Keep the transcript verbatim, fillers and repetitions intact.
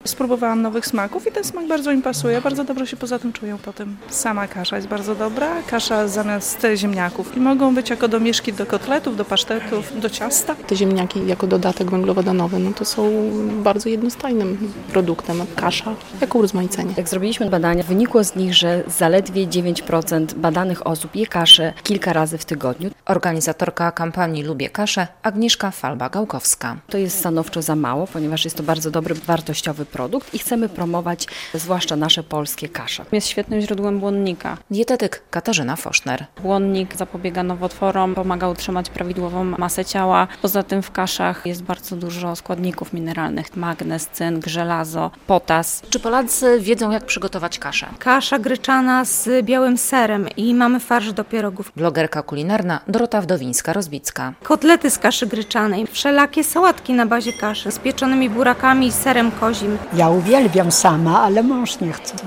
Spróbowałam nowych smaków i ten smak bardzo im pasuje, bardzo dobrze się poza tym czują po tym. Sama kasza jest bardzo dobra, kasza zamiast ziemniaków. I mogą być jako domieszki do kotletów, do pasztetów, do ciasta. Te ziemniaki jako dodatek węglowodanowy, no to są bardzo jednostajnym produktem. Kasza jako urozmaicenie. Jak zrobiliśmy badania, wynikło z nich, że zaledwie dziewięć procent badanych osób je kaszę kilka razy w tygodniu. Organizatorka kampanii Lubię kaszę Agnieszka Falba-Gałkowska. To jest stanowczo za mało, ponieważ jest to bardzo dobry, wartościowy produkt i chcemy promować zwłaszcza nasze polskie kasze. Jest świetnym źródłem błonnika. Dietetyk Katarzyna Foszner. Błonnik zapobiega nowotworom, pomaga utrzymać prawidłową masę ciała. Poza tym w kaszach jest bardzo dużo składników mineralnych, magnez, cynk, żelazo, potas. Czy Polacy wiedzą, jak przygotować kaszę? Kasza gryczana z białym serem i mamy farsz do pierogów. Blogerka kulinarna Dorota Wdowińska-Rozbicka. Kotlety z kaszy gryczanej, wszelakie sałatki na bazie kaszy z pieczonymi burakami i serem kozim. Ja uwielbiam sama, ale mąż nie chce.